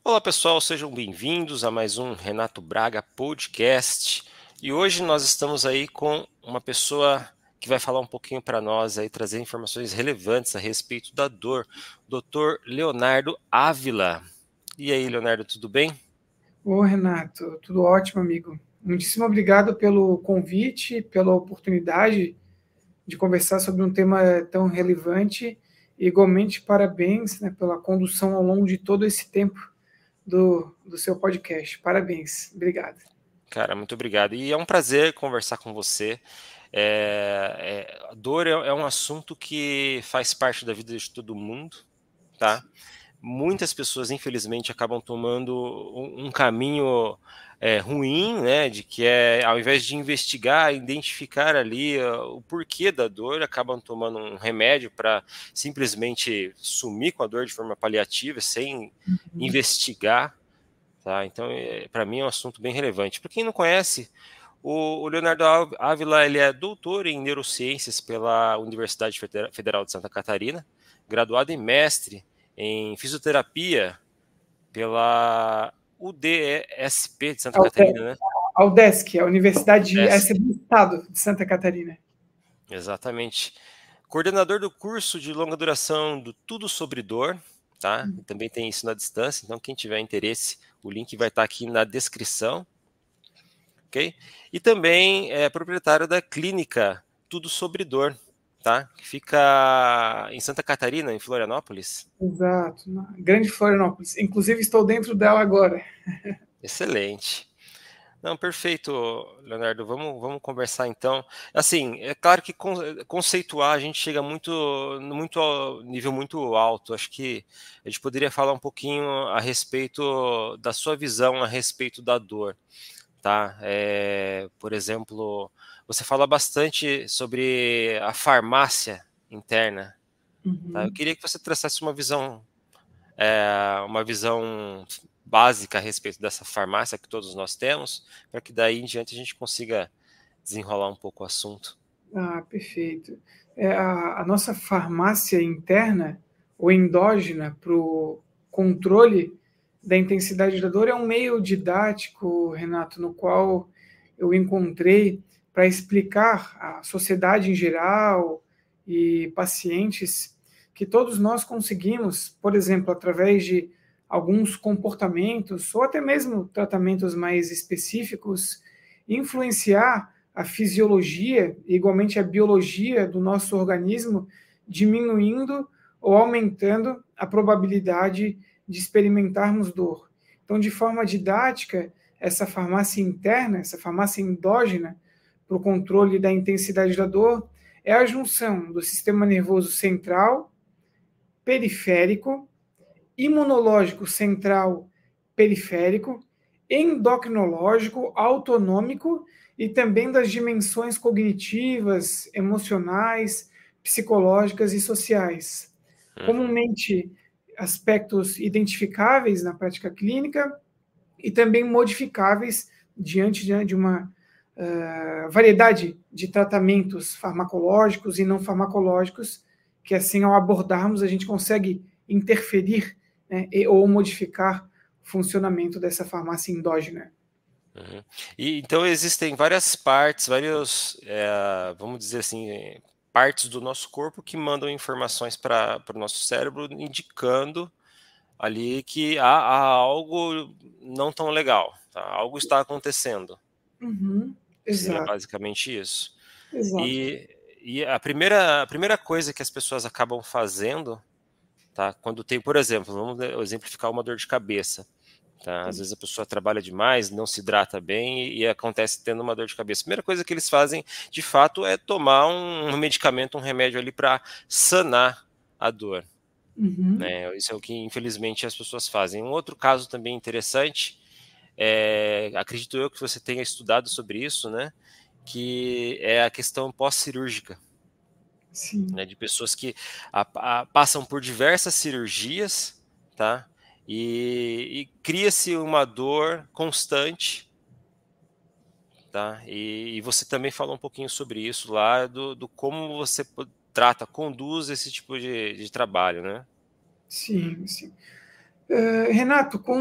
Olá pessoal, sejam bem-vindos a mais um Renato Braga Podcast. E hoje nós estamos aí com uma pessoa que vai falar um pouquinho para nós aí, trazer informações relevantes a respeito da dor, Dr. Leonardo Ávila. E aí, Leonardo, tudo bem? Ô, Renato, tudo ótimo, amigo. Muitíssimo obrigado pelo convite, pela oportunidade de conversar sobre um tema tão relevante. E, igualmente, parabéns, né, pela condução ao longo de todo esse tempo do seu podcast. Parabéns. Obrigado. Cara, muito obrigado. E é um prazer conversar com você. A dor é um assunto que faz parte da vida de todo mundo, tá? Muitas pessoas, infelizmente, acabam tomando um caminho ruim, né? De que ao invés de investigar, identificar ali o porquê da dor, acabam tomando um remédio para simplesmente sumir com a dor de forma paliativa, sem investigar, tá? Então, para mim é um assunto bem relevante. Para quem não conhece, o Leonardo Ávila, ele é doutor em neurociências pela Universidade Federal de Santa Catarina, graduado em mestre em fisioterapia pela UDESP de Santa Catarina, né? A UDESC, a Universidade UDESC, essa do Estado de Santa Catarina. exatamente. Coordenador do curso de longa duração do Tudo Sobre Dor, tá? E também tem isso na distância, então quem tiver interesse, o link vai estar aqui na descrição, ok? E também é proprietário da clínica Tudo Sobre Dor, tá? Que fica em Santa Catarina, em Florianópolis. Exato, na Grande Florianópolis. Inclusive, estou dentro dela agora. Excelente. Não, perfeito, Leonardo. Vamos conversar então. Assim, é claro que conceituar a gente chega muito nível muito alto. Acho que a gente poderia falar um pouquinho a respeito da sua visão a respeito da dor, tá? Por exemplo, você fala bastante sobre a farmácia interna, tá? Eu Uhum. queria que você trouxesse uma visão básica a respeito dessa farmácia que todos nós temos, para que daí em diante a gente consiga desenrolar um pouco o assunto. Ah, perfeito. A nossa farmácia interna ou endógena para o controle da intensidade da dor é um meio didático, Renato, no qual eu encontrei para explicar à sociedade em geral e pacientes que todos nós conseguimos, por exemplo, através de alguns comportamentos ou até mesmo tratamentos mais específicos, influenciar a fisiologia e igualmente a biologia do nosso organismo, diminuindo ou aumentando a probabilidade de experimentarmos dor. Então, de forma didática, essa farmácia interna, essa farmácia endógena para o controle da intensidade da dor, é a junção do sistema nervoso central, periférico, imunológico central periférico, endocrinológico, autonômico e também das dimensões cognitivas, emocionais, psicológicas e sociais. Uhum. Comumente, aspectos identificáveis na prática clínica e também modificáveis diante de uma variedade de tratamentos farmacológicos e não farmacológicos, que assim, ao abordarmos, a gente consegue interferir, né, ou modificar o funcionamento dessa farmácia endógena. Uhum. E então existem várias partes, vamos dizer assim, partes do nosso corpo que mandam informações para o nosso cérebro, indicando ali que há algo não tão legal, tá? Algo está acontecendo. Uhum. Seria Exato, basicamente isso. exato. E, e a primeira coisa que as pessoas acabam fazendo, tá? Quando tem, por exemplo, vamos exemplificar uma dor de cabeça, tá? Às vezes a pessoa trabalha demais, não se hidrata bem e acontece tendo uma dor de cabeça. A primeira coisa que eles fazem, de fato, é tomar um medicamento, um remédio ali para sanar a dor, Uhum. né? Isso é o que, infelizmente, as pessoas fazem. Um outro caso também interessante, acredito eu que você tenha estudado sobre isso, né? Que é a questão pós-cirúrgica, Sim. né, de pessoas que passam por diversas cirurgias, tá? E cria-se uma dor constante, tá? E você também falou um pouquinho sobre isso lá, do como você conduz esse tipo de trabalho, né? Sim, sim. Renato, com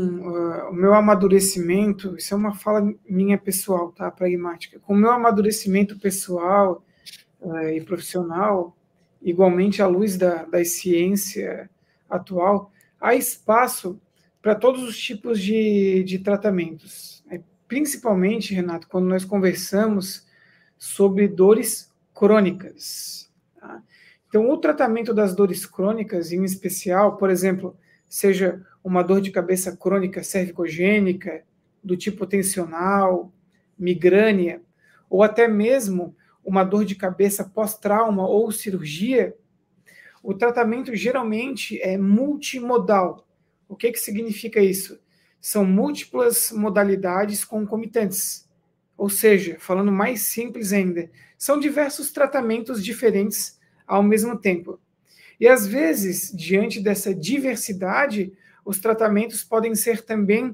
o meu amadurecimento, isso é uma fala minha pessoal, tá? Pragmática. Com o meu amadurecimento pessoal e profissional, igualmente à luz da ciência atual, há espaço para todos os tipos de tratamentos. Principalmente, Renato, quando nós conversamos sobre dores crônicas. Tá? Então, o tratamento das dores crônicas, em especial, por exemplo, seja uma dor de cabeça crônica cervicogênica, do tipo tensional, migrânia, ou até mesmo uma dor de cabeça pós-trauma ou cirurgia, o tratamento geralmente é multimodal. O que significa isso? São múltiplas modalidades concomitantes. Ou seja, falando mais simples ainda, são diversos tratamentos diferentes ao mesmo tempo. E às vezes, diante dessa diversidade, os tratamentos podem ser também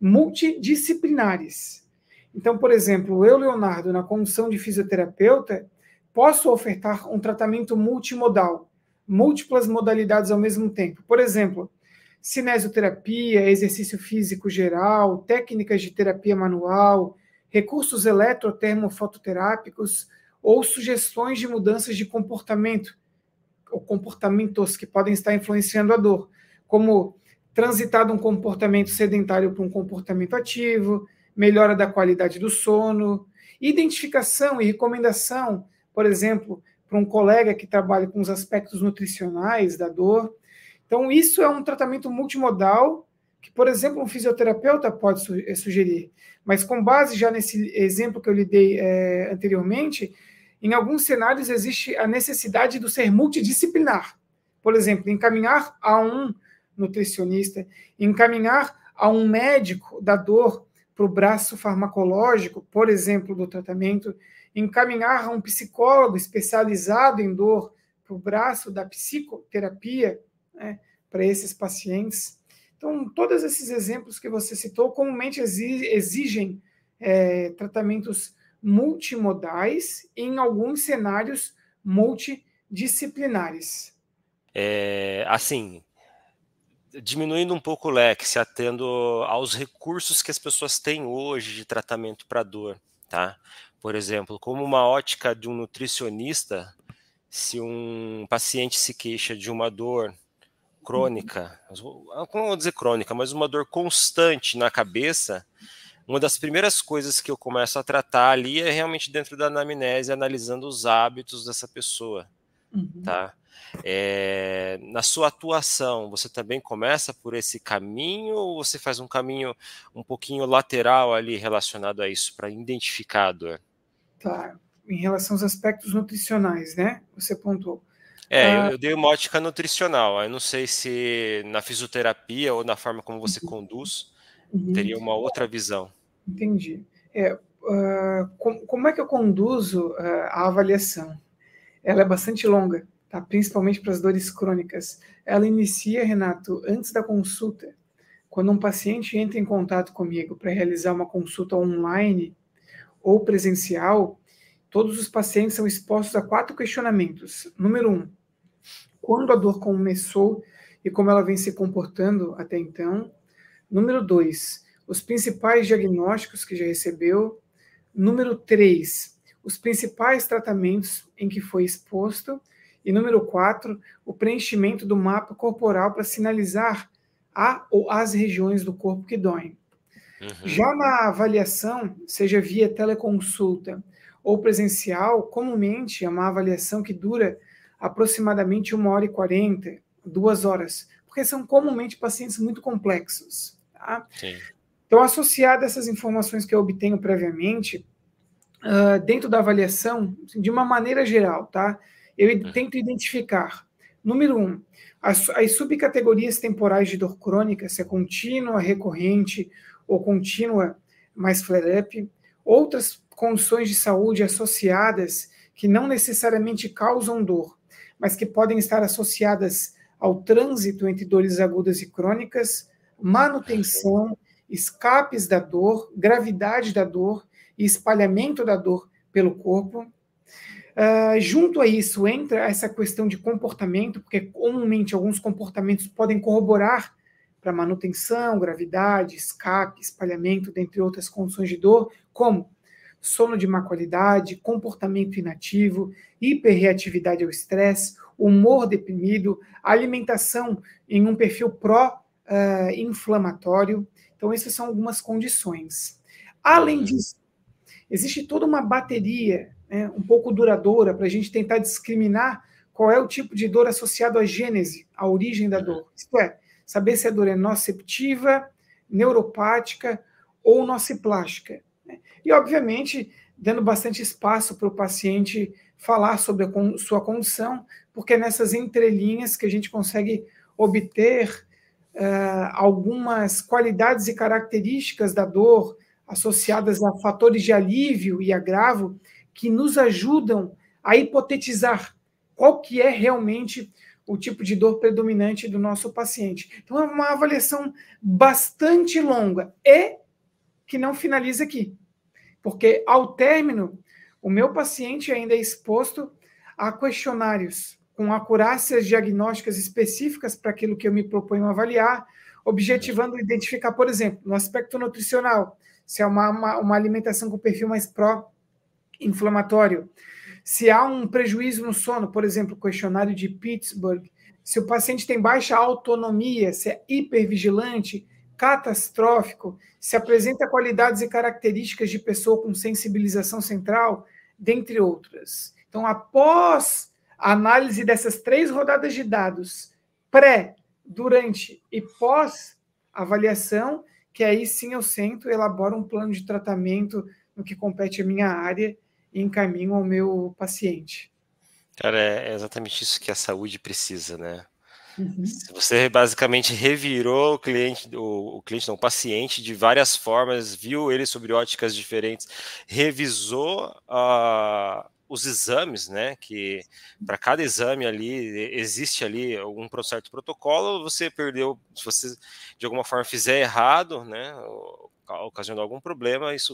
multidisciplinares. Então, por exemplo, eu, Leonardo, na condição de fisioterapeuta, posso ofertar um tratamento multimodal, múltiplas modalidades ao mesmo tempo. Por exemplo, cinesioterapia, exercício físico geral, técnicas de terapia manual, recursos eletrotermofototerápicos ou sugestões de mudanças de comportamento, ou comportamentos que podem estar influenciando a dor, como transitar de um comportamento sedentário para um comportamento ativo, melhora da qualidade do sono, identificação e recomendação, por exemplo, para um colega que trabalha com os aspectos nutricionais da dor. Então, isso é um tratamento multimodal que, por exemplo, um fisioterapeuta pode sugerir. Mas com base já nesse exemplo que eu lhe dei anteriormente, em alguns cenários existe a necessidade do ser multidisciplinar. Por exemplo, encaminhar a um nutricionista, encaminhar a um médico da dor para o braço farmacológico, por exemplo, do tratamento, encaminhar a um psicólogo especializado em dor para o braço da psicoterapia, né, para esses pacientes. Então, todos esses exemplos que você citou comumente exigem tratamentos multimodais e, em alguns cenários, multidisciplinares. Assim, diminuindo um pouco o leque, se atendo aos recursos que as pessoas têm hoje de tratamento para dor, tá? Por exemplo, como uma ótica de um nutricionista, se um paciente se queixa de uma dor crônica, como vou dizer crônica, mas uma dor constante na cabeça, uma das primeiras coisas que eu começo a tratar ali é realmente dentro da anamnese, analisando os hábitos dessa pessoa, tá? Na sua atuação, você também começa por esse caminho ou você faz um caminho um pouquinho lateral ali relacionado a isso, para identificar a dor? Tá. Em relação aos aspectos nutricionais, né? Você pontuou. Eu dei uma ótica nutricional. Eu não sei se na fisioterapia ou na forma como você conduz teria uma outra visão. Entendi. Como é que eu conduzo a avaliação? Ela é bastante longa, tá? Principalmente para as dores crônicas. Ela inicia, Renato, antes da consulta. Quando um paciente entra em contato comigo para realizar uma consulta online ou presencial, todos os pacientes são expostos a 4 questionamentos. Número 1, quando a dor começou e como ela vem se comportando até então. Número 2, os principais diagnósticos que já recebeu. Número 3, os principais tratamentos em que foi exposto. E número 4, o preenchimento do mapa corporal para sinalizar a ou as regiões do corpo que doem. Já na avaliação, seja via teleconsulta ou presencial, comumente é uma avaliação que dura aproximadamente 1h40, 2 horas, porque são comumente pacientes muito complexos. Tá? Sim. Então, associado a essas informações que eu obtenho previamente, dentro da avaliação, de uma maneira geral, tá? Eu tento identificar, número 1, as subcategorias temporais de dor crônica, se é contínua, recorrente ou contínua mais flare-up, outras condições de saúde associadas que não necessariamente causam dor, mas que podem estar associadas ao trânsito entre dores agudas e crônicas, manutenção, escapes da dor, gravidade da dor e espalhamento da dor pelo corpo. Junto a isso entra essa questão de comportamento, porque comumente alguns comportamentos podem corroborar para manutenção, gravidade, escape, espalhamento, dentre outras condições de dor, como sono de má qualidade, comportamento inativo, hiperreatividade ao estresse, humor deprimido, alimentação em um perfil pró-inflamatório. Então, essas são algumas condições. Além disso, existe toda uma bateria, né, um pouco duradoura, para a gente tentar discriminar qual é o tipo de dor associado à gênese, à origem da dor. Isto é, saber se a dor é nociceptiva, neuropática ou nociplástica. E, obviamente, dando bastante espaço para o paciente falar sobre a sua condição, porque é nessas entrelinhas que a gente consegue obter algumas qualidades e características da dor associadas a fatores de alívio e agravo que nos ajudam a hipotetizar qual que é realmente o tipo de dor predominante do nosso paciente. Então, é uma avaliação bastante longa e que não finaliza aqui. Porque, ao término, o meu paciente ainda é exposto a questionários com acurácias diagnósticas específicas para aquilo que eu me proponho avaliar, objetivando identificar, por exemplo, no aspecto nutricional, se é uma alimentação com perfil mais pró-inflamatório, se há um prejuízo no sono, por exemplo, o questionário de Pittsburgh, se o paciente tem baixa autonomia, se é hipervigilante, catastrófico, se apresenta qualidades e características de pessoa com sensibilização central, dentre outras. Então, após a análise dessas 3 rodadas de dados, pré, durante e pós-avaliação, que aí sim eu sento e elaboro um plano de tratamento no que compete à minha área e encaminho ao meu paciente. Cara, é exatamente isso que a saúde precisa, né? Se você basicamente revirou o cliente não, o paciente de várias formas, viu ele sobre óticas diferentes, revisou os exames, né? Que para cada exame ali existe ali algum certo protocolo. Você perdeu, se você de alguma forma fizer errado, né? Ocasionando algum problema, isso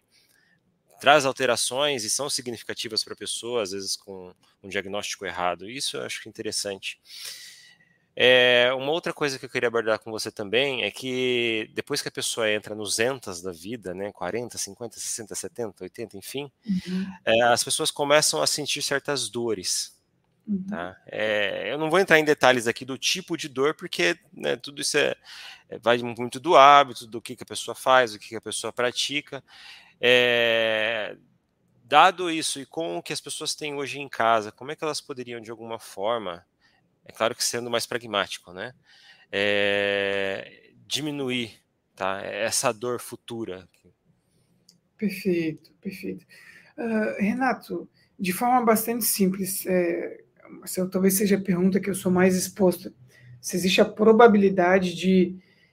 traz alterações e são significativas para a pessoa, às vezes com um diagnóstico errado. Isso eu acho interessante. Uma outra coisa que eu queria abordar com você também é que depois que a pessoa entra nos entas da vida, né, 40, 50, 60, 70, 80, enfim, as pessoas começam a sentir certas dores. Tá? Eu não vou entrar em detalhes aqui do tipo de dor, porque, né, tudo isso vai muito do hábito, do que a pessoa faz, do que a pessoa pratica. Dado isso e com o que as pessoas têm hoje em casa, como é que elas poderiam, de alguma forma, é claro que sendo mais pragmático, né, diminuir, tá, essa dor futura? Perfeito, perfeito. Renato, de forma bastante simples, talvez seja a pergunta que eu sou mais exposta, se existe a probabilidade de,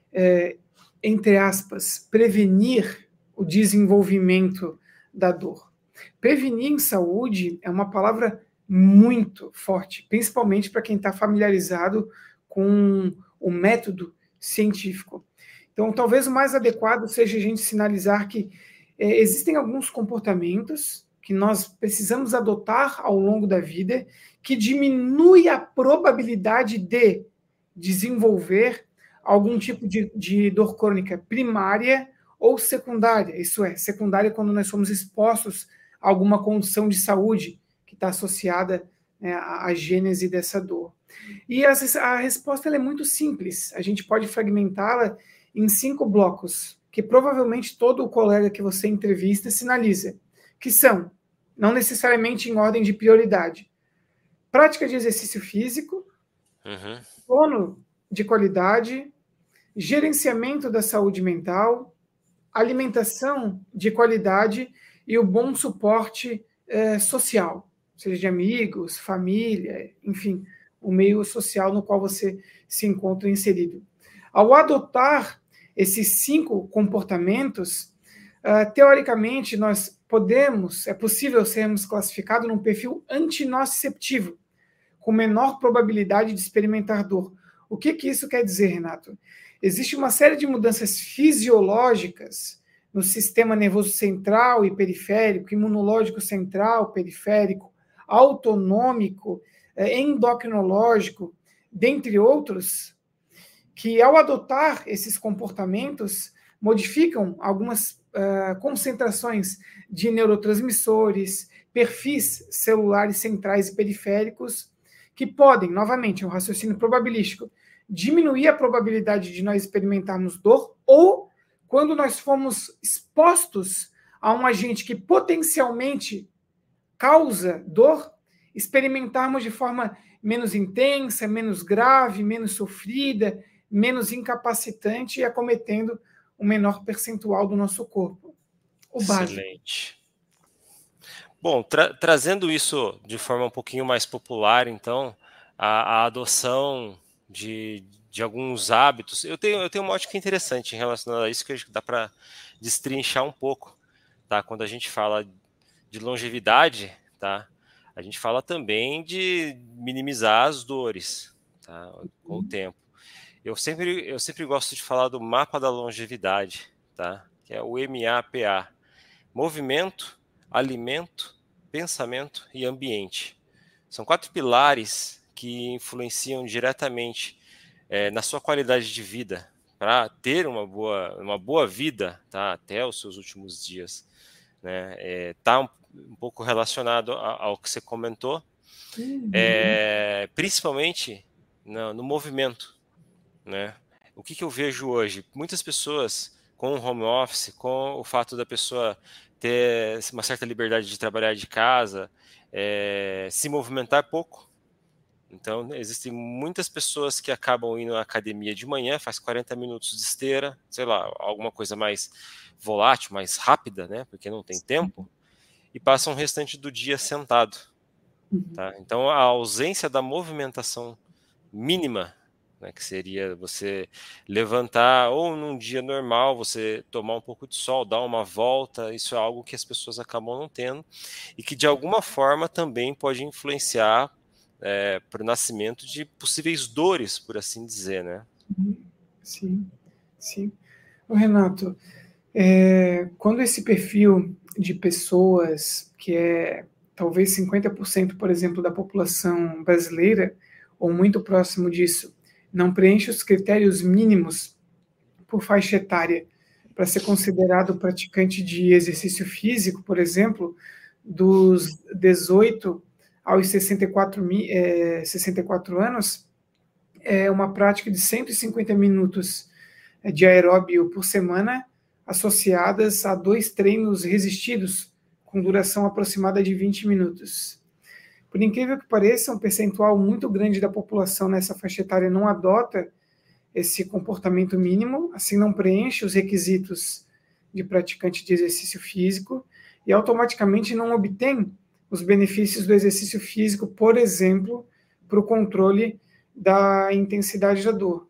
entre aspas, prevenir o desenvolvimento da dor. Prevenir em saúde é uma palavra muito forte, principalmente para quem está familiarizado com o método científico. Então, talvez o mais adequado seja a gente sinalizar que existem alguns comportamentos que nós precisamos adotar ao longo da vida que diminui a probabilidade de desenvolver algum tipo de dor crônica primária ou secundária. Isso é, secundária quando nós somos expostos a alguma condição de saúde que está associada, né, à gênese dessa dor. E a resposta é muito simples. A gente pode fragmentá-la em 5 blocos, que provavelmente todo o colega que você entrevista sinaliza, que são, não necessariamente em ordem de prioridade, prática de exercício físico, sono de qualidade, gerenciamento da saúde mental, alimentação de qualidade e o bom suporte social, seja de amigos, família, enfim, o meio social no qual você se encontra inserido. Ao adotar esses 5 comportamentos, teoricamente, é possível sermos classificados num perfil antinociceptivo, com menor probabilidade de experimentar dor. O que isso quer dizer, Renato? Existe uma série de mudanças fisiológicas no sistema nervoso central e periférico, imunológico central, periférico, autonômico, endocrinológico, dentre outros, que, ao adotar esses comportamentos, modificam algumas concentrações de neurotransmissores, perfis celulares centrais e periféricos, que podem, novamente, um raciocínio probabilístico, diminuir a probabilidade de nós experimentarmos dor, ou, quando nós formos expostos a um agente que potencialmente causa dor, experimentarmos de forma menos intensa, menos grave, menos sofrida, menos incapacitante e acometendo o menor percentual do nosso corpo. O básico. Excelente. Bom, trazendo isso de forma um pouquinho mais popular, então, a adoção de alguns hábitos, eu tenho uma ótica interessante em relação a isso, que acho que dá para destrinchar um pouco, tá? Quando a gente fala de longevidade, tá? A gente fala também de minimizar as dores, tá? Com o tempo. Eu sempre gosto de falar do mapa da longevidade, tá? Que é o MAPA. Movimento, alimento, pensamento e ambiente. São 4 pilares que influenciam diretamente na sua qualidade de vida, para ter uma boa vida, tá? Até os seus últimos dias. Né? Tá um pouco relacionado ao que você comentou, principalmente no movimento. Né? O que eu vejo hoje? Muitas pessoas com o home office, com o fato da pessoa ter uma certa liberdade de trabalhar de casa, se movimentar pouco. Então, existem muitas pessoas que acabam indo à academia de manhã, faz 40 minutos de esteira, sei lá, alguma coisa mais volátil, mais rápida, né? Porque não tem tempo, e passam o restante do dia sentado. Tá? Então, a ausência da movimentação mínima, né, que seria você levantar, ou num dia normal, você tomar um pouco de sol, dar uma volta, isso é algo que as pessoas acabam não tendo, e que de alguma forma também pode influenciar para o nascimento de possíveis dores, por assim dizer, né? Sim, sim. Ô, Renato, quando esse perfil de pessoas, que é talvez 50%, por exemplo, da população brasileira, ou muito próximo disso, não preenche os critérios mínimos por faixa etária para ser considerado praticante de exercício físico, por exemplo, dos 18 aos 64 anos, é uma prática de 150 minutos de aeróbio por semana, associadas a 2 treinos resistidos, com duração aproximada de 20 minutos. Por incrível que pareça, um percentual muito grande da população nessa faixa etária não adota esse comportamento mínimo, assim não preenche os requisitos de praticante de exercício físico e automaticamente não obtém os benefícios do exercício físico, por exemplo, para o controle da intensidade da dor.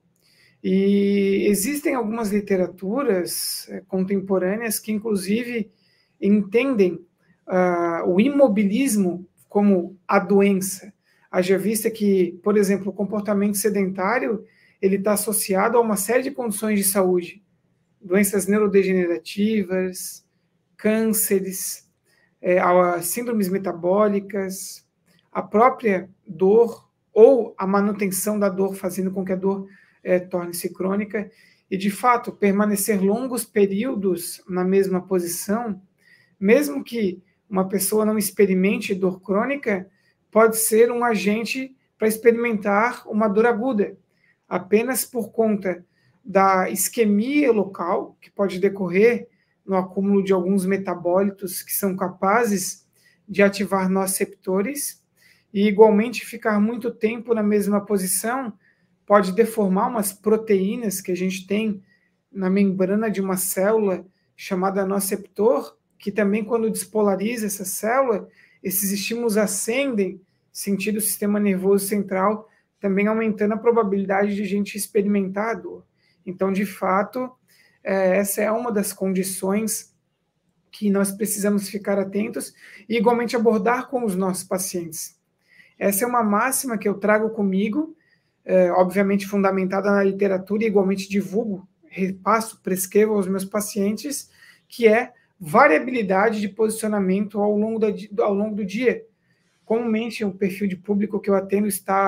E existem algumas literaturas contemporâneas que, inclusive, entendem o imobilismo como a doença. Haja vista que, por exemplo, o comportamento sedentário ele está associado a uma série de condições de saúde, doenças neurodegenerativas, cânceres, síndromes metabólicas, a própria dor ou a manutenção da dor, fazendo com que a dor torne-se crônica, e, de fato, permanecer longos períodos na mesma posição, mesmo que uma pessoa não experimente dor crônica, pode ser um agente para experimentar uma dor aguda, apenas por conta da isquemia local, que pode decorrer no acúmulo de alguns metabólitos que são capazes de ativar nociceptores, e igualmente ficar muito tempo na mesma posição pode deformar umas proteínas que a gente tem na membrana de uma célula chamada nociceptor, que também, quando despolariza essa célula, esses estímulos ascendem sentido sistema nervoso central, também aumentando a probabilidade de a gente experimentar a dor. Então, de fato, essa é uma das condições que nós precisamos ficar atentos e igualmente abordar com os nossos pacientes. Essa é uma máxima que eu trago comigo, obviamente fundamentada na literatura e igualmente divulgo, repasso, prescrevo aos meus pacientes, que é variabilidade de posicionamento ao longo do dia. Comumente, o perfil de público que eu atendo está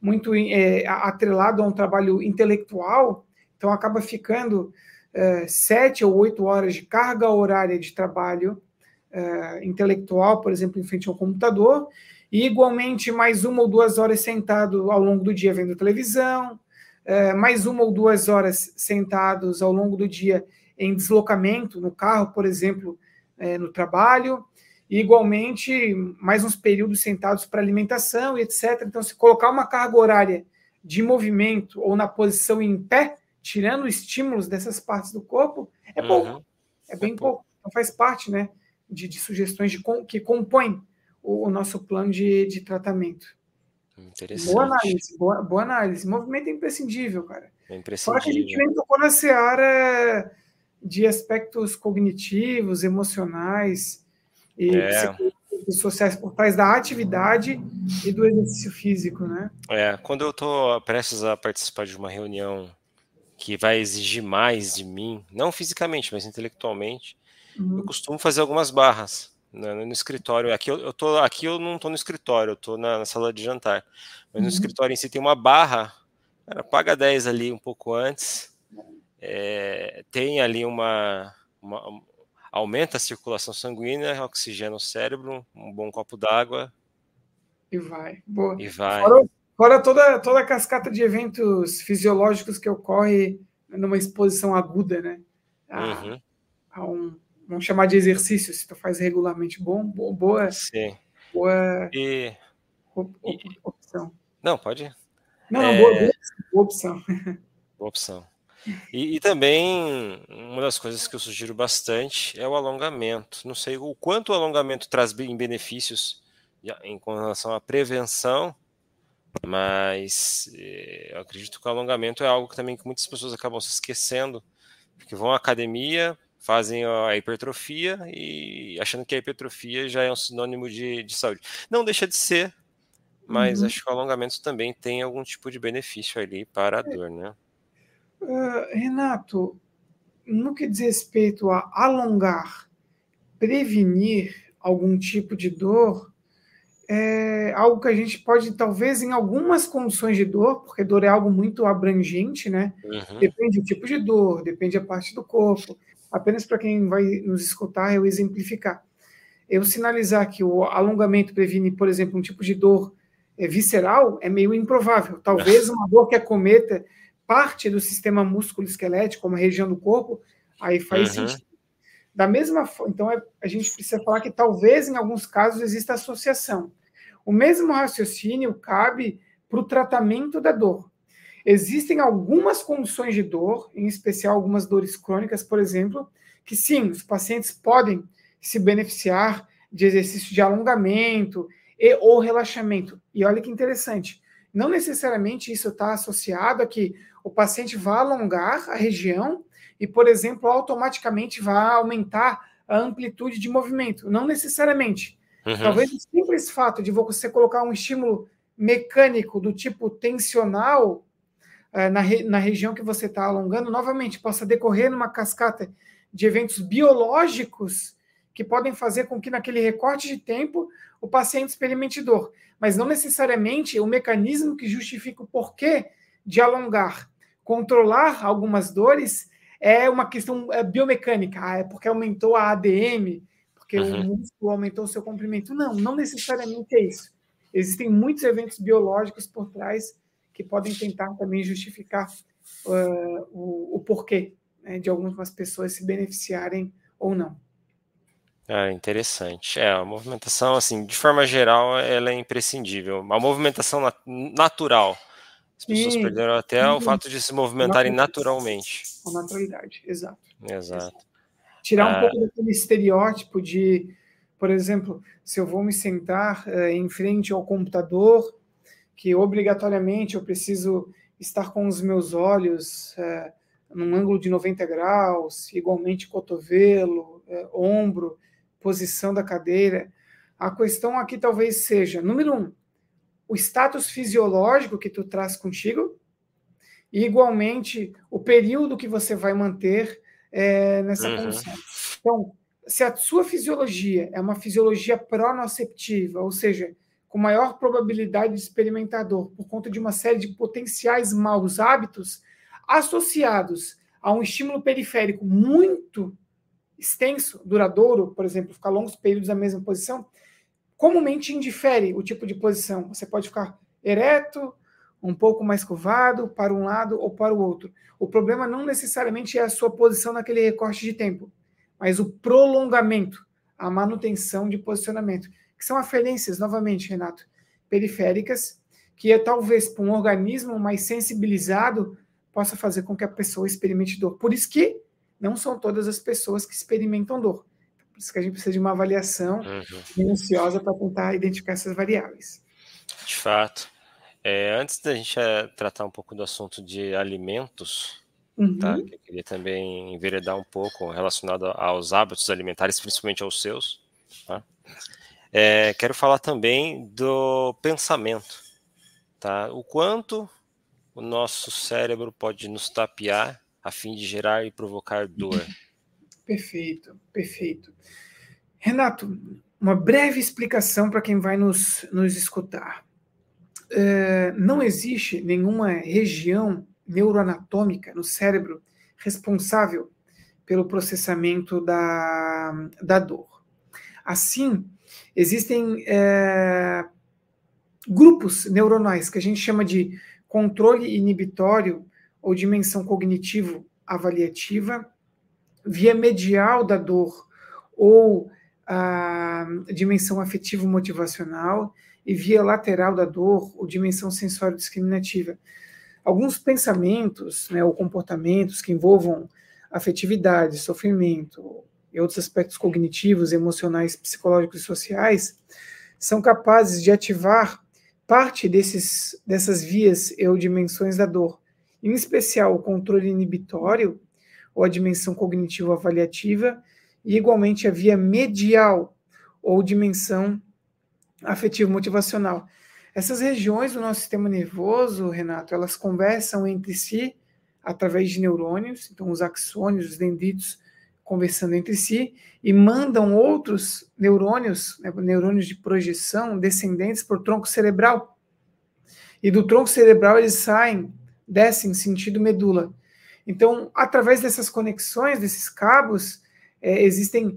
muito atrelado a um trabalho intelectual, então acaba ficando 7 ou 8 horas de carga horária de trabalho intelectual, por exemplo, em frente ao computador, e igualmente mais 1 ou 2 horas sentado ao longo do dia vendo televisão, mais 1 ou 2 horas sentados ao longo do dia em deslocamento, no carro, por exemplo, no trabalho, e igualmente mais uns períodos sentados para alimentação e etc. Então, se colocar uma carga horária de movimento ou na posição em pé, tirando estímulos dessas partes do corpo, é pouco, é bem pouco. Então, faz parte, né, de sugestões que compõem o nosso plano de tratamento. Interessante. Boa análise, boa análise. Movimento é imprescindível, cara. É imprescindível. Fora que a gente nem tocou na seara de aspectos cognitivos, emocionais e psicológicos, sociais por trás da atividade e do exercício físico, né? Quando eu estou prestes a participar de uma reunião que vai exigir mais de mim, não fisicamente, mas intelectualmente, eu costumo fazer algumas barras no escritório. Aqui eu não estou no escritório, eu estou na sala de jantar. Mas no escritório em si tem uma barra, cara, paga 10 ali um pouco antes, tem ali aumenta a circulação sanguínea, oxigena o cérebro, um bom copo d'água. E vai. Boa. E vai. Fora toda a cascata de eventos fisiológicos que ocorre numa exposição aguda, né? Vamos chamar de exercício, se tu faz regularmente boa opção. Não, pode ir. Boa opção. Boa opção. E também, uma das coisas que eu sugiro bastante é o alongamento. Não sei o quanto o alongamento traz benefícios em relação à prevenção, mas eu acredito que o alongamento é algo que também que muitas pessoas acabam se esquecendo, porque vão à academia, fazem a hipertrofia e achando que a hipertrofia já é um sinônimo de saúde. Não deixa de ser, mas acho que o alongamento também tem algum tipo de benefício ali para a dor, né? Renato, no que diz respeito a alongar, prevenir algum tipo de dor, é algo que a gente pode, talvez, em algumas condições de dor, porque dor é algo muito abrangente, né? Depende do tipo de dor, depende da parte do corpo. Apenas para quem vai nos escutar, eu exemplificar. Eu sinalizar que o alongamento previne, por exemplo, um tipo de dor visceral é meio improvável. Talvez uma dor que acometa parte do sistema músculo-esquelético, uma região do corpo, aí faz sentido. Da mesma forma, então a gente precisa falar que talvez em alguns casos exista associação. O mesmo raciocínio cabe para o tratamento da dor. Existem algumas condições de dor, em especial algumas dores crônicas, por exemplo, que sim, os pacientes podem se beneficiar de exercício de alongamento ou relaxamento. E olha que interessante, não necessariamente isso está associado a que o paciente vá alongar a região e, por exemplo, automaticamente vá aumentar a amplitude de movimento. Não necessariamente. Talvez o simples fato de você colocar um estímulo mecânico do tipo tensional na região que você está alongando, novamente, possa decorrer numa cascata de eventos biológicos que podem fazer com que naquele recorte de tempo o paciente experimente dor. Mas não necessariamente o mecanismo que justifica o porquê de alongar, controlar algumas dores é uma questão biomecânica, é porque aumentou a ADM, porque o músculo aumentou o seu comprimento. Não necessariamente é isso. Existem muitos eventos biológicos por trás que podem tentar também justificar o porquê, né, de algumas pessoas se beneficiarem ou não. Interessante. A movimentação, assim, de forma geral, ela é imprescindível. A movimentação natural. As pessoas perderam até o fato de se movimentarem naturalmente. Com naturalidade, exato. Tirar um pouco daquele estereótipo de, por exemplo, se eu vou me sentar em frente ao computador, que obrigatoriamente eu preciso estar com os meus olhos num ângulo de 90 graus, igualmente cotovelo, ombro, posição da cadeira. A questão aqui talvez seja, número 1, o status fisiológico que tu traz contigo e, igualmente, o período que você vai manter nessa condição. Então, se a sua fisiologia é uma fisiologia pronoceptiva, ou seja, com maior probabilidade de experimentar dor, por conta de uma série de potenciais maus hábitos associados a um estímulo periférico muito extenso, duradouro, por exemplo, ficar longos períodos na mesma posição, comumente indifere o tipo de posição. Você pode ficar ereto, um pouco mais curvado, para um lado ou para o outro. O problema não necessariamente é a sua posição naquele recorte de tempo, mas o prolongamento, a manutenção de posicionamento, que são aferências, novamente, Renato, periféricas, que talvez para um organismo mais sensibilizado possa fazer com que a pessoa experimente dor. Por isso que não são todas as pessoas que experimentam dor. Por isso que a gente precisa de uma avaliação minuciosa para tentar identificar essas variáveis. De fato. Antes da gente tratar um pouco do assunto de alimentos, tá? Que eu queria também enveredar um pouco relacionado aos hábitos alimentares, principalmente aos seus. Tá? Quero falar também do pensamento. Tá? O quanto o nosso cérebro pode nos tapear a fim de gerar e provocar dor. Perfeito, perfeito. Renato, uma breve explicação para quem vai nos escutar. Não existe nenhuma região neuroanatômica no cérebro responsável pelo processamento da dor. Assim, existem grupos neuronais que a gente chama de controle inibitório ou dimensão cognitivo-avaliativa, via medial da dor ou a dimensão afetivo-motivacional e via lateral da dor ou dimensão sensório-discriminativa. Alguns pensamentos, né, ou comportamentos que envolvam afetividade, sofrimento e outros aspectos cognitivos, emocionais, psicológicos e sociais são capazes de ativar parte dessas vias ou dimensões da dor, em especial o controle inibitório ou a dimensão cognitivo-avaliativa, e igualmente a via medial, ou dimensão afetivo-motivacional. Essas regiões do nosso sistema nervoso, Renato, elas conversam entre si através de neurônios, então os axônios, os dendritos, conversando entre si, e mandam outros neurônios, né, neurônios de projeção, descendentes por tronco cerebral. E do tronco cerebral eles descem sentido medula. Então, através dessas conexões, desses cabos, existem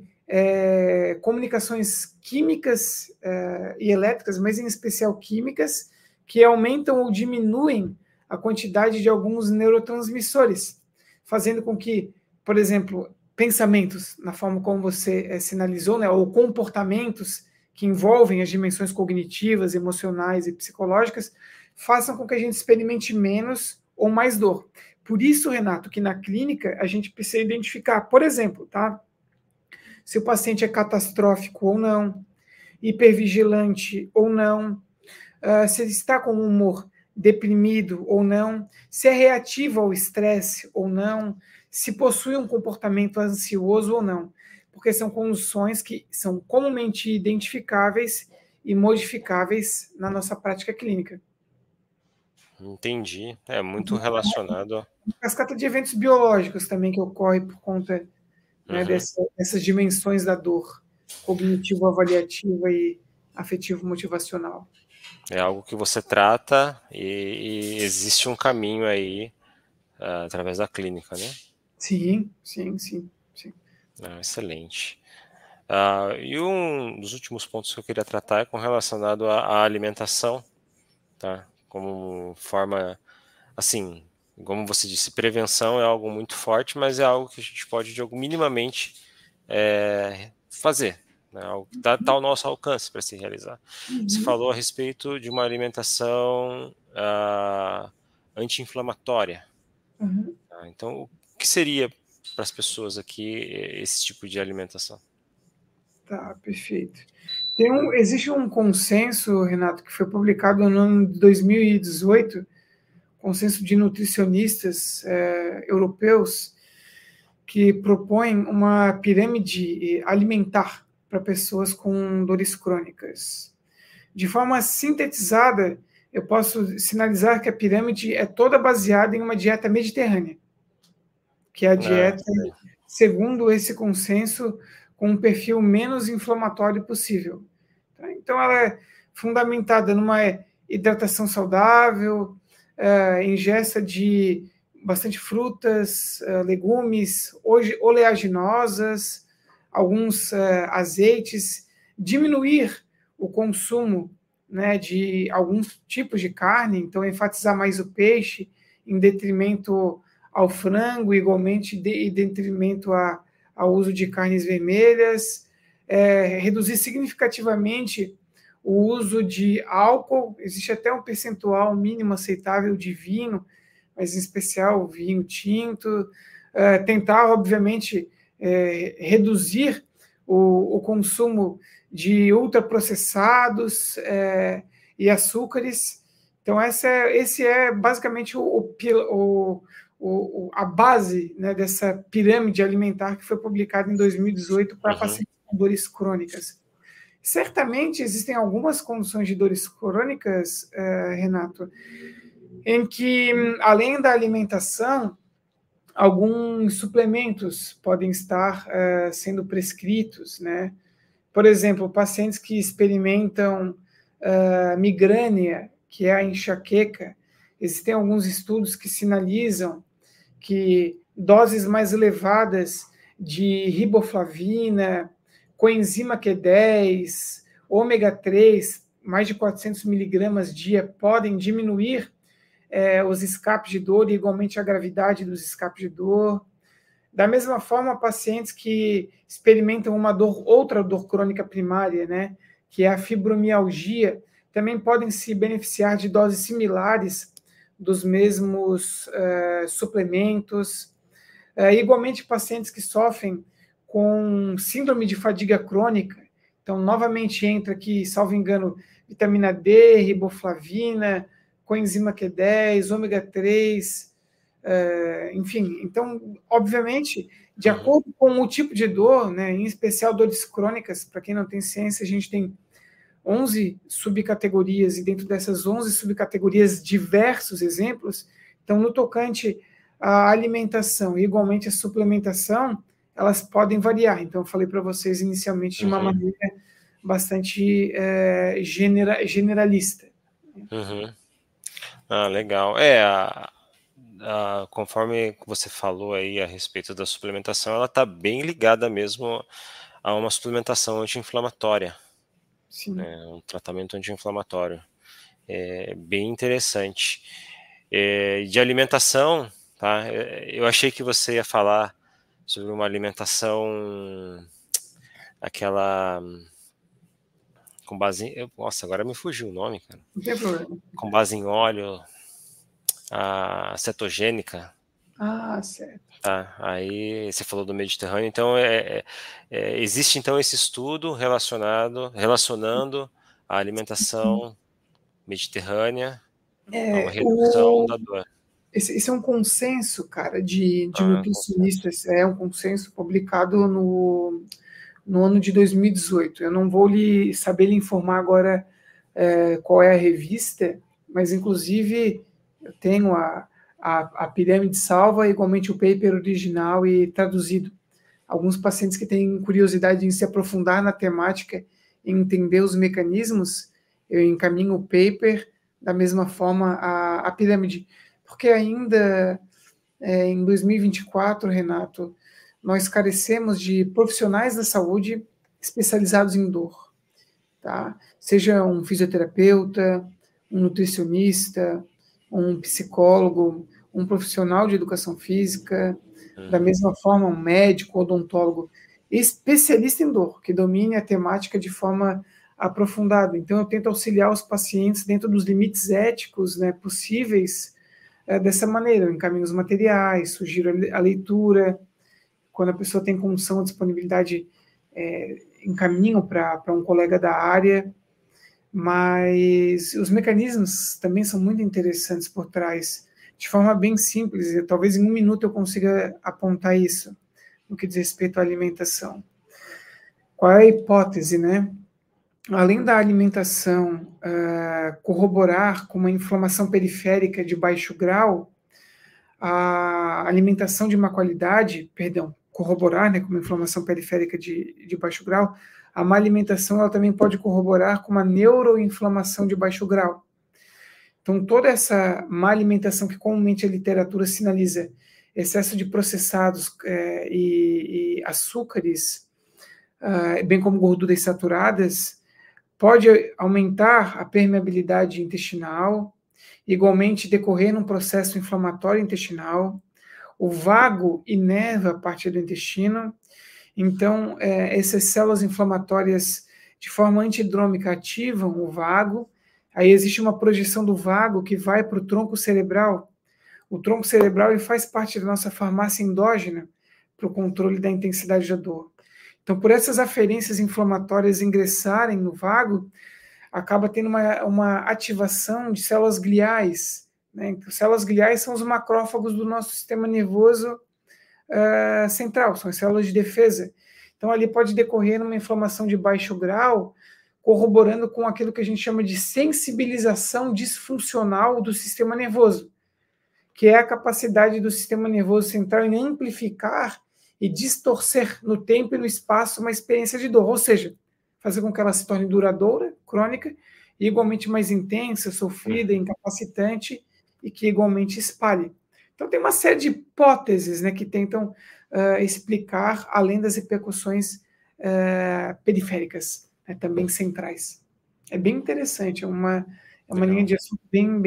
comunicações químicas e elétricas, mas em especial químicas, que aumentam ou diminuem a quantidade de alguns neurotransmissores, fazendo com que, por exemplo, pensamentos, na forma como você sinalizou, né, ou comportamentos que envolvem as dimensões cognitivas, emocionais e psicológicas, façam com que a gente experimente menos ou mais dor. Por isso, Renato, que na clínica a gente precisa identificar, por exemplo, tá? Se o paciente é catastrófico ou não, hipervigilante ou não, se ele está com um humor deprimido ou não, se é reativo ao estresse ou não, se possui um comportamento ansioso ou não, porque são condições que são comumente identificáveis e modificáveis na nossa prática clínica. Entendi. É muito relacionado. Cascata de eventos biológicos também que ocorre por conta, né, dessas dimensões da dor, cognitivo-avaliativa e afetivo-motivacional. É algo que você trata e existe um caminho aí através da clínica, né? Sim. Excelente. E um dos últimos pontos que eu queria tratar é com relacionado à alimentação, tá? Como forma, assim, como você disse, prevenção é algo muito forte, mas é algo que a gente pode, minimamente, fazer, né? Algo que está ao nosso alcance para se realizar. Você falou a respeito de uma alimentação anti-inflamatória. Tá? Então, o que seria para as pessoas aqui esse tipo de alimentação? Tá, perfeito. Existe um consenso, Renato, que foi publicado no ano de 2018, consenso de nutricionistas europeus, que propõe uma pirâmide alimentar para pessoas com dores crônicas. De forma sintetizada, eu posso sinalizar que a pirâmide é toda baseada em uma dieta mediterrânea, que é a dieta, segundo esse consenso, com um perfil menos inflamatório possível. Então, ela fundamentada numa hidratação saudável, ingesta de bastante frutas, legumes, oleaginosas, alguns azeites, diminuir o consumo, né, de alguns tipos de carne, então enfatizar mais o peixe em detrimento ao frango, igualmente em detrimento ao uso de carnes vermelhas, reduzir significativamente o uso de álcool, existe até um percentual mínimo aceitável de vinho, mas em especial vinho tinto, tentar, obviamente, reduzir o consumo de ultraprocessados e açúcares. Então, esse é basicamente a base, né, dessa pirâmide alimentar que foi publicada em 2018 para pacientes com dores crônicas. Certamente existem algumas condições de dores crônicas, Renato, em que, além da alimentação, alguns suplementos podem estar sendo prescritos, né? Por exemplo, pacientes que experimentam migrânia, que é a enxaqueca, existem alguns estudos que sinalizam que doses mais elevadas de riboflavina, coenzima Q10, ômega 3, mais de 400 miligramas dia, podem diminuir os escapes de dor e igualmente a gravidade dos escapes de dor. Da mesma forma, pacientes que experimentam outra dor crônica primária, né, que é a fibromialgia, também podem se beneficiar de doses similares dos mesmos suplementos. Igualmente, pacientes que sofrem com síndrome de fadiga crônica, então, novamente entra aqui, salvo engano, vitamina D, riboflavina, coenzima Q10, ômega 3, enfim. Então, obviamente, de acordo com o tipo de dor, né, em especial dores crônicas, para quem não tem ciência, a gente tem 11 subcategorias, e dentro dessas 11 subcategorias, diversos exemplos. Então, no tocante à alimentação e igualmente à suplementação, elas podem variar. Então, eu falei para vocês inicialmente de uma maneira bastante generalista. Ah, legal. Conforme você falou aí a respeito da suplementação, ela está bem ligada mesmo a uma suplementação anti-inflamatória. Sim. Um tratamento anti-inflamatório. É bem interessante. De alimentação, tá? Eu achei que você ia falar sobre uma alimentação, aquela com base em... Nossa, agora me fugiu o nome, cara. Não tem problema. Com base em óleo, a cetogênica. Ah, certo. Tá, aí você falou do Mediterrâneo, então existe então esse estudo relacionando a alimentação mediterrânea a uma redução da dor. Esse é um consenso, cara, de nutricionistas, é um consenso publicado no ano de 2018. Eu não vou saber lhe informar agora qual é a revista, mas inclusive eu tenho a pirâmide salva, igualmente o paper original e traduzido. Alguns pacientes que têm curiosidade em se aprofundar na temática e entender os mecanismos, eu encaminho o paper, da mesma forma a pirâmide. Porque ainda em 2024, Renato, nós carecemos de profissionais da saúde especializados em dor. Tá? Seja um fisioterapeuta, um nutricionista, um psicólogo, um profissional de educação física, da mesma forma um médico, odontólogo, especialista em dor, que domine a temática de forma aprofundada. Então, eu tento auxiliar os pacientes dentro dos limites éticos, né, possíveis dessa maneira. Eu encaminho os materiais, sugiro a leitura. Quando a pessoa tem condição, disponibilidade, encaminho para um colega da área. Mas os mecanismos também são muito interessantes por trás, de forma bem simples, e talvez em um minuto eu consiga apontar isso, no que diz respeito à alimentação. Qual é a hipótese, né? Além da alimentação corroborar com uma inflamação periférica de baixo grau, a alimentação de má qualidade, corroborar, né, com uma inflamação periférica de baixo grau, a má alimentação ela também pode corroborar com uma neuroinflamação de baixo grau. Então, toda essa má alimentação que comumente a literatura sinaliza excesso de processados e açúcares, bem como gorduras saturadas, pode aumentar a permeabilidade intestinal, igualmente decorrer num processo inflamatório intestinal. O vago inerva a parte do intestino, então essas células inflamatórias de forma antidrômica ativam o vago, aí existe uma projeção do vago que vai para o tronco cerebral. O tronco cerebral ele faz parte da nossa farmácia endógena para o controle da intensidade da dor. Então, por essas aferências inflamatórias ingressarem no vago, acaba tendo uma ativação de células gliais, né? Então, células gliais são os macrófagos do nosso sistema nervoso central, são as células de defesa. Então, ali pode decorrer uma inflamação de baixo grau, corroborando com aquilo que a gente chama de sensibilização disfuncional do sistema nervoso, que é a capacidade do sistema nervoso central em amplificar e distorcer no tempo e no espaço uma experiência de dor, ou seja, fazer com que ela se torne duradoura, crônica, e igualmente mais intensa, sofrida, incapacitante, e que igualmente espalhe. Então tem uma série de hipóteses, né, que tentam explicar, além das repercussões periféricas, né, também centrais. É bem interessante, é uma linha de assunto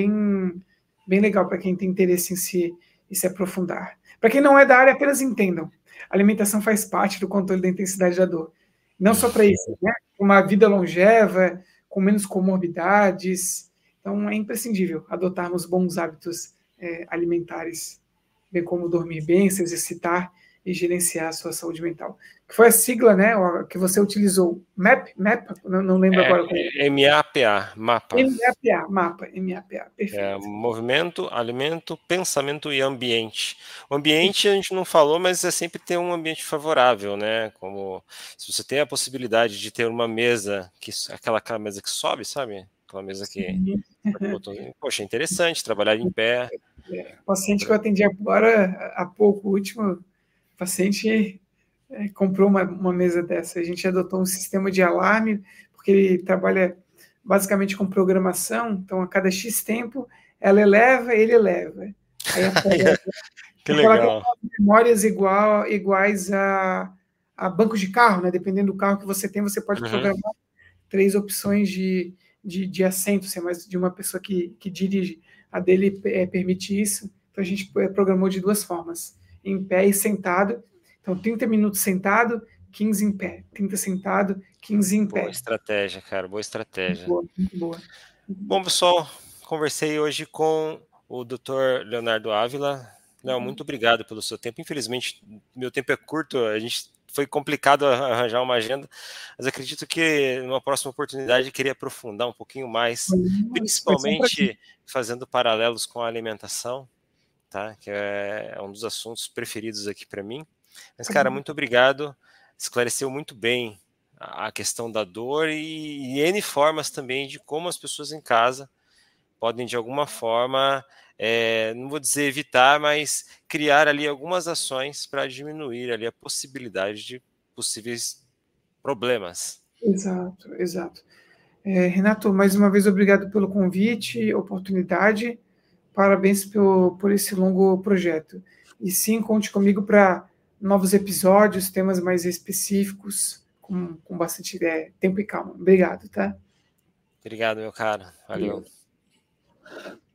bem legal para quem tem interesse em se aprofundar. Para quem não é da área, apenas entendam. A alimentação faz parte do controle da intensidade da dor. Não só para isso, né? Uma vida longeva, com menos comorbidades. Então, é imprescindível adotarmos bons hábitos alimentares, bem como dormir bem, se exercitar e gerenciar a sua saúde mental. Que foi a sigla, né, que você utilizou. MAP? Não lembro agora. MAPA, mapa. MAPA, perfeito. Movimento, alimento, pensamento e ambiente. O ambiente a gente não falou, mas é sempre ter um ambiente favorável, né? Como se você tem a possibilidade de ter uma mesa, aquela mesa que sobe, sabe? Aquela mesa que... Poxa, é interessante trabalhar em pé. O paciente que eu atendi agora, há pouco, o último paciente comprou uma mesa dessa. A gente adotou um sistema de alarme, porque ele trabalha basicamente com programação, então a cada X tempo ela eleva, ele eleva. Aí que legal. Ela tem memórias iguais a bancos de carro, né? Dependendo do carro que você tem, você pode programar 3 opções de assento, se é mais de uma pessoa que dirige. A dele permite isso, então a gente programou de 2 formas, em pé e sentado. Então 30 minutos sentado, 15 em pé, 30 sentado, 15 em pé. Boa estratégia, cara, boa estratégia. Muito boa. Bom, pessoal, conversei hoje com o Dr. Leonardo Ávila. Léo, muito obrigado pelo seu tempo. Infelizmente, meu tempo é curto, foi complicado arranjar uma agenda, mas acredito que numa próxima oportunidade queria aprofundar um pouquinho mais, principalmente fazendo paralelos com a alimentação, tá? Que é um dos assuntos preferidos aqui para mim. Mas, cara, muito obrigado. Esclareceu muito bem a questão da dor e N formas também de como as pessoas em casa podem, de alguma forma, não vou dizer evitar, mas criar ali algumas ações para diminuir ali a possibilidade de possíveis problemas. Exato. Renato, mais uma vez, obrigado pelo convite, oportunidade. Parabéns por esse longo projeto. E sim, conte comigo para novos episódios, temas mais específicos, com bastante tempo e calma. Obrigado, tá? Obrigado, meu caro. Valeu.